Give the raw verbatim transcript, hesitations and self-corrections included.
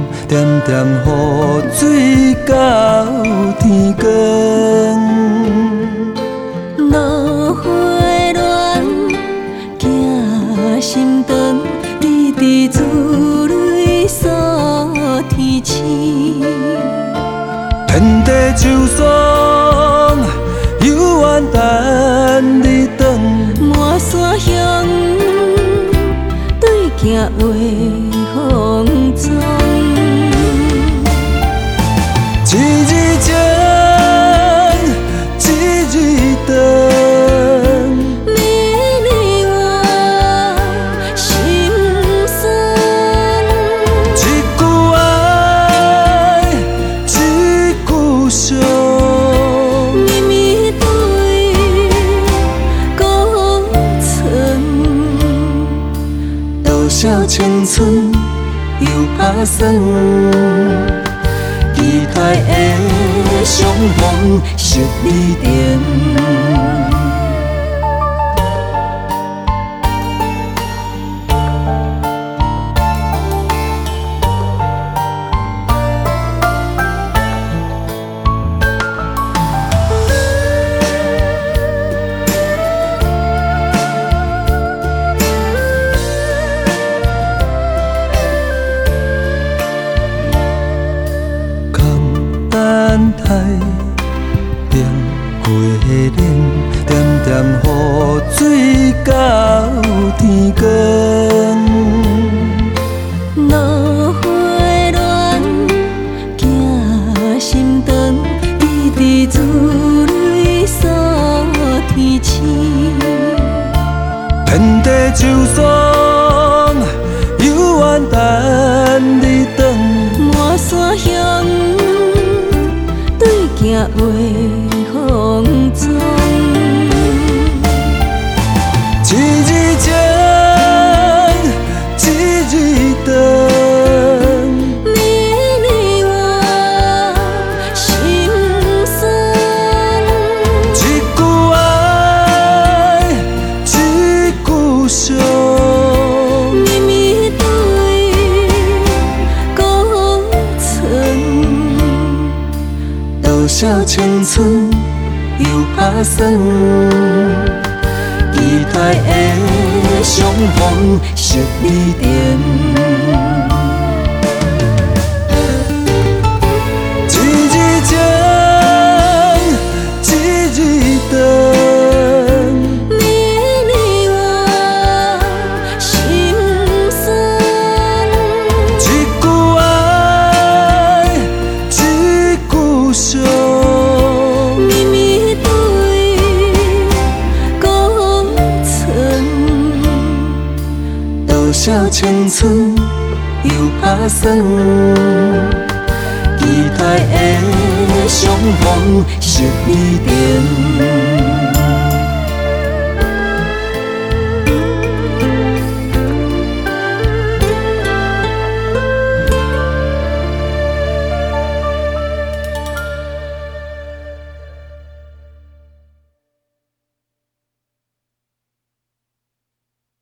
点点雨水到天光。 落花乱，行心肠，你伫珠泪锁天星。 天地就算犹原等你转， 满山乡对镜话风中。 一日情，一日长， 你你我心酸。 一句爱，一句伤。 绵绵对孤城，多少青春又打算。期待的相逢是你定。 太平过冷，点点雨水到天光。 落花乱，行心肠，你伫珠泪锁天星。 天地就算犹原等你转， 满山乡行话风中。 一日情，一日长。 你你我心酸。 一句爱，一句伤。 绵绵对孤城，多少青春又打算。期待的相逢是你定。 一日情，一日长。 你你我心酸。 一句爱，一句伤。 绵绵对孤城，多少青春又打算。期待的相逢是你定。